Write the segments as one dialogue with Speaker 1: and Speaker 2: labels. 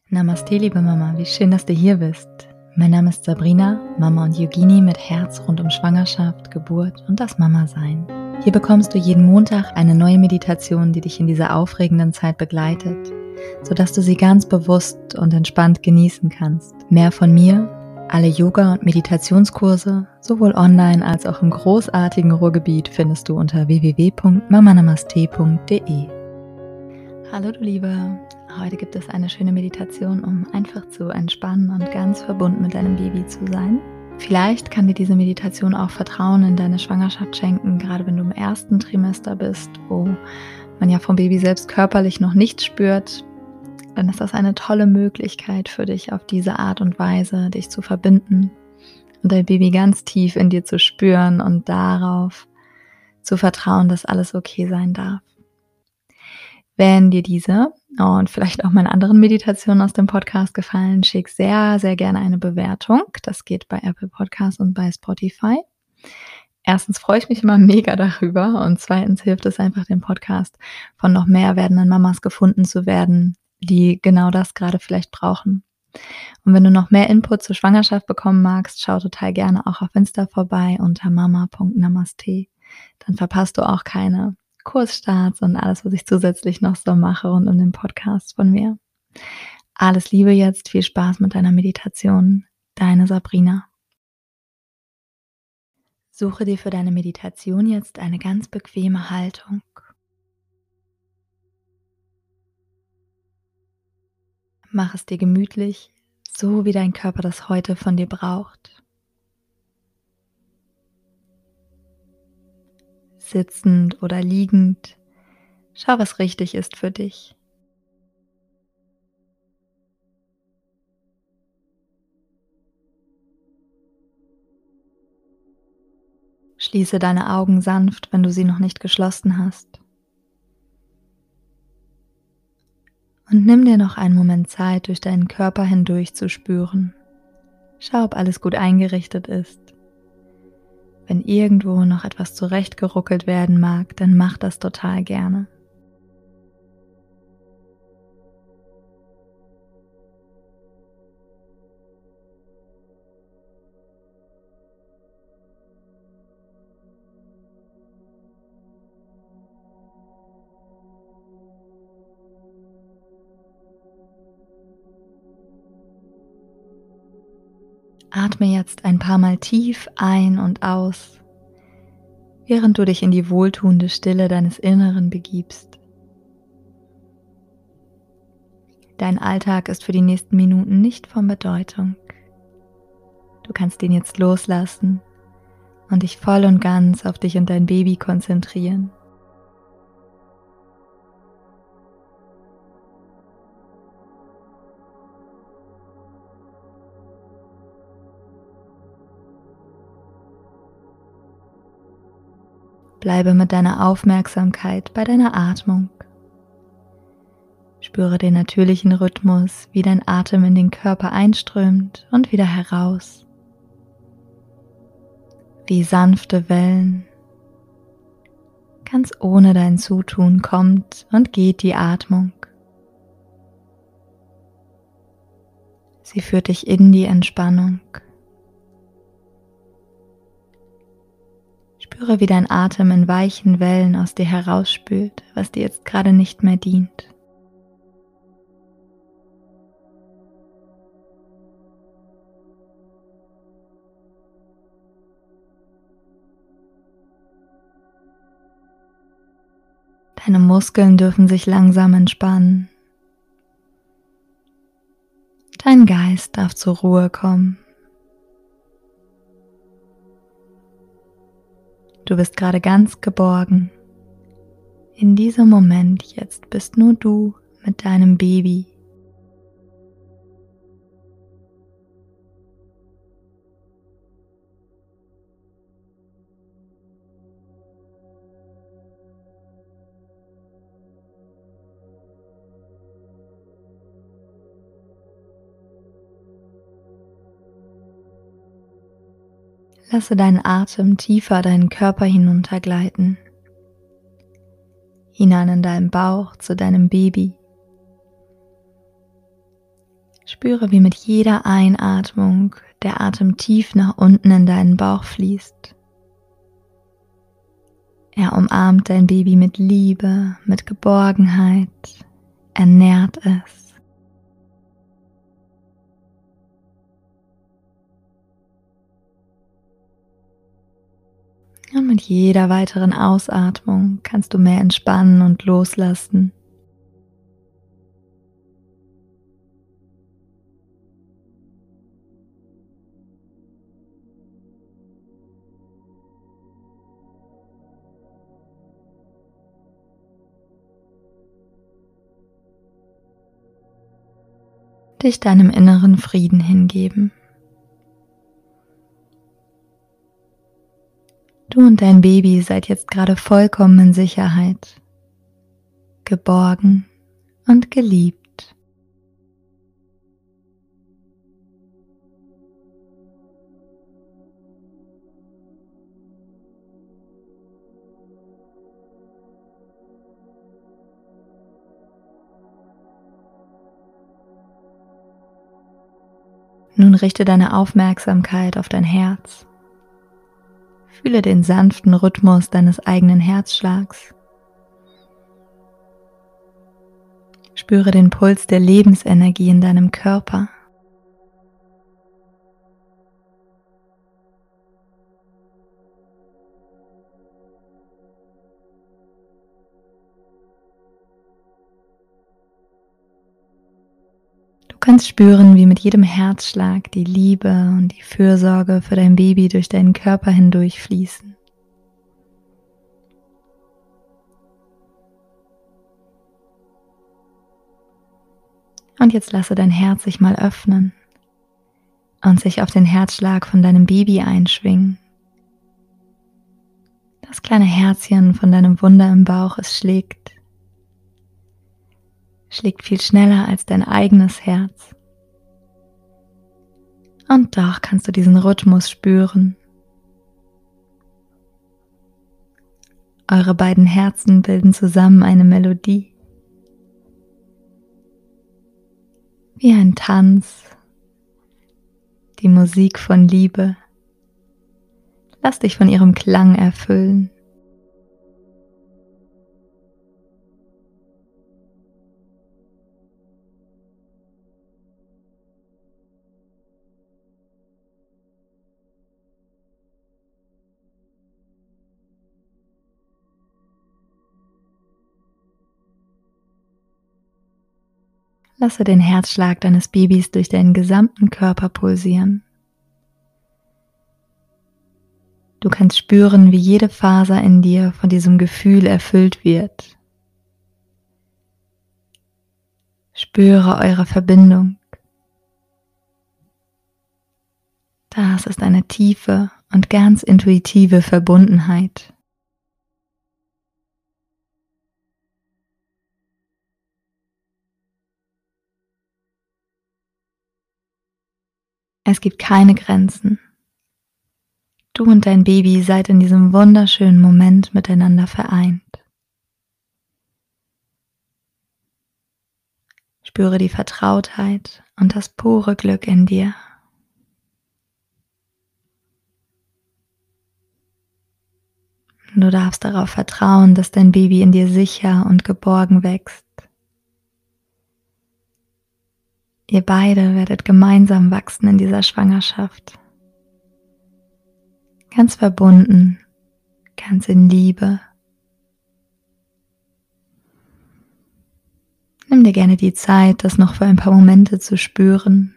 Speaker 1: Namaste, liebe Mama, wie schön, dass du hier bist. Mein Name ist Sabrina, Mama und Yogini mit Herz rund um Schwangerschaft, Geburt und das Mama-Sein. Hier bekommst du jeden Montag eine neue Meditation, die dich in dieser aufregenden Zeit begleitet, sodass du sie ganz bewusst und entspannt genießen kannst. Mehr von mir, alle Yoga- und Meditationskurse, sowohl online als auch im großartigen Ruhrgebiet, findest du unter www.mamanamaste.de. Hallo du Liebe, heute gibt es eine schöne Meditation, um einfach zu entspannen und ganz verbunden mit deinem Baby zu sein. Vielleicht kann dir diese Meditation auch Vertrauen in deine Schwangerschaft schenken, gerade wenn du im ersten Trimester bist, wo man ja vom Baby selbst körperlich noch nichts spürt. Dann ist das eine tolle Möglichkeit für dich, auf diese Art und Weise dich zu verbinden und dein Baby ganz tief in dir zu spüren und darauf zu vertrauen, dass alles okay sein darf. Wenn dir diese und vielleicht auch meine anderen Meditationen aus dem Podcast gefallen, schick sehr, sehr gerne eine Bewertung. Das geht bei Apple Podcasts und bei Spotify. Erstens freue ich mich immer mega darüber und zweitens hilft es einfach, den Podcast von noch mehr werdenden Mamas gefunden zu werden, die genau das gerade vielleicht brauchen. Und wenn du noch mehr Input zur Schwangerschaft bekommen magst, schau total gerne auch auf Insta vorbei unter mama.namaste. Dann verpasst du auch keine Kursstarts und alles, was ich zusätzlich noch so mache rund um den Podcast von mir. Alles Liebe jetzt, viel Spaß mit deiner Meditation. Deine Sabrina. Suche dir für deine Meditation jetzt eine ganz bequeme Haltung. Mach es dir gemütlich, so wie dein Körper das heute von dir braucht. Sitzend oder liegend, schau, was richtig ist für dich. Schließe deine Augen sanft, wenn du sie noch nicht geschlossen hast. Und nimm dir noch einen Moment Zeit, durch deinen Körper hindurch zu spüren. Schau, ob alles gut eingerichtet ist. Wenn irgendwo noch etwas zurechtgeruckelt werden mag, dann mach das total gerne. Atme jetzt ein paar Mal tief ein und aus, während du dich in die wohltuende Stille deines Inneren begibst. Dein Alltag ist für die nächsten Minuten nicht von Bedeutung. Du kannst ihn jetzt loslassen und dich voll und ganz auf dich und dein Baby konzentrieren. Bleibe mit deiner Aufmerksamkeit bei deiner Atmung. Spüre den natürlichen Rhythmus, wie dein Atem in den Körper einströmt und wieder heraus. Wie sanfte Wellen. Ganz ohne dein Zutun kommt und geht die Atmung. Sie führt dich in die Entspannung. Spüre, wie dein Atem in weichen Wellen aus dir herausspült, was dir jetzt gerade nicht mehr dient. Deine Muskeln dürfen sich langsam entspannen. Dein Geist darf zur Ruhe kommen. Du bist gerade ganz geborgen. In diesem Moment jetzt bist nur du mit deinem Baby. Lasse deinen Atem tiefer deinen Körper hinuntergleiten, hinein in deinen Bauch zu deinem Baby. Spüre, wie mit jeder Einatmung der Atem tief nach unten in deinen Bauch fließt. Er umarmt dein Baby mit Liebe, mit Geborgenheit, ernährt es. Und mit jeder weiteren Ausatmung kannst du mehr entspannen und loslassen. Dich deinem inneren Frieden hingeben. Du und dein Baby seid jetzt gerade vollkommen in Sicherheit, geborgen und geliebt. Nun richte deine Aufmerksamkeit auf dein Herz. Fühle den sanften Rhythmus deines eigenen Herzschlags. Spüre den Puls der Lebensenergie in deinem Körper. Du kannst spüren, wie mit jedem Herzschlag die Liebe und die Fürsorge für dein Baby durch deinen Körper hindurch fließen. Und jetzt lasse dein Herz sich mal öffnen und sich auf den Herzschlag von deinem Baby einschwingen. Das kleine Herzchen von deinem Wunder im Bauch, es schlägt viel schneller als dein eigenes Herz. Und doch kannst du diesen Rhythmus spüren. Eure beiden Herzen bilden zusammen eine Melodie. Wie ein Tanz, die Musik von Liebe. Lass dich von ihrem Klang erfüllen. Lasse den Herzschlag deines Babys durch deinen gesamten Körper pulsieren. Du kannst spüren, wie jede Faser in dir von diesem Gefühl erfüllt wird. Spüre eure Verbindung. Das ist eine tiefe und ganz intuitive Verbundenheit. Es gibt keine Grenzen. Du und dein Baby seid in diesem wunderschönen Moment miteinander vereint. Spüre die Vertrautheit und das pure Glück in dir. Du darfst darauf vertrauen, dass dein Baby in dir sicher und geborgen wächst. Ihr beide werdet gemeinsam wachsen in dieser Schwangerschaft. Ganz verbunden, ganz in Liebe. Nimm dir gerne die Zeit, das noch für ein paar Momente zu spüren.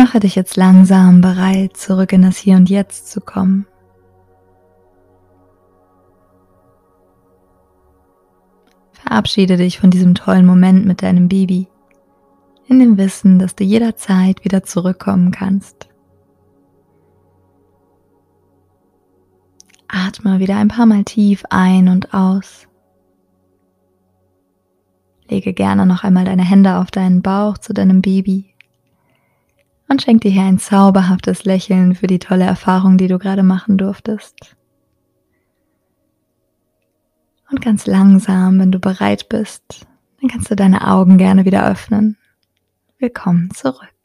Speaker 1: mache dich jetzt langsam bereit, zurück in das Hier und Jetzt zu kommen. Verabschiede dich von diesem tollen Moment mit deinem Baby, in dem Wissen, dass du jederzeit wieder zurückkommen kannst. Atme wieder ein paar Mal tief ein und aus. Lege gerne noch einmal deine Hände auf deinen Bauch zu deinem Baby und schenk dir hier ein zauberhaftes Lächeln für die tolle Erfahrung, die du gerade machen durftest. Und ganz langsam, wenn du bereit bist, dann kannst du deine Augen gerne wieder öffnen. Willkommen zurück.